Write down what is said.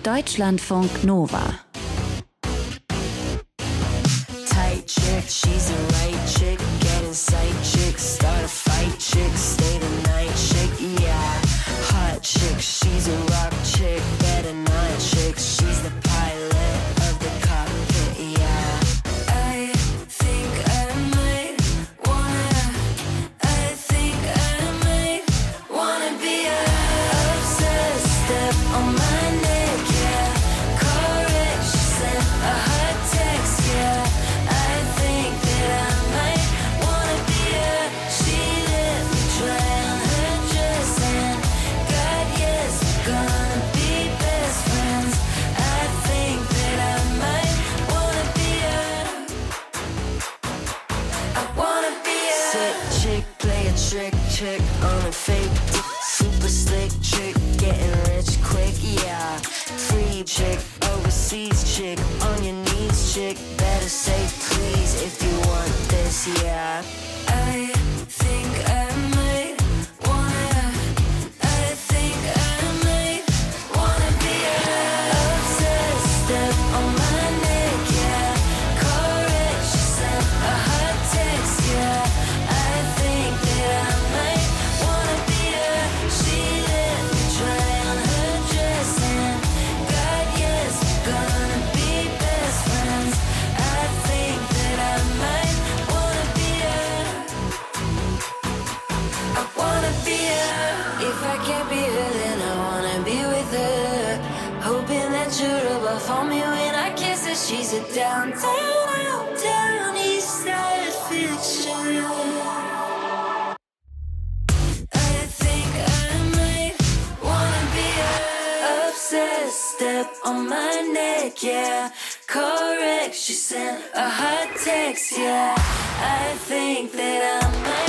Deutschlandfunk Nova. Tight chick, she's the right chick. Get inside chick, start a fight chick. Stay the night chick, yeah. Hot chick, she's a rock chick. Better not chick, she's the pilot of the cockpit, yeah. I think I might wanna be obsessed. Step on my neck, yeah. Correct, she sent a hot text, yeah. I think that I might wanna be her. She let me try on her dress and God, yes, we're gonna be best friends. I think that I might wanna be her. I wanna be her. Sick chick, play a trick chick on a fake dick. Super slick chick, getting rich quick, yeah. Free chick, overseas chick, on your knees chick. Better say please if you want this, yeah. I think I might wanna be obsessed. Step on my neck, yeah. Correct, she sent a hot text, yeah. I think that I might wanna be her. She let me try on her dress and God, yes, we're gonna be best friends. I think that I might wanna be her. I wanna be her. If I can't be her, then I wanna be with her. Hoping that you're above for me when I kiss her. She's a down east side fiction. I think I might wanna be obsessed. Step on my neck, yeah. Correct, she sent a hot text, yeah. I think that I might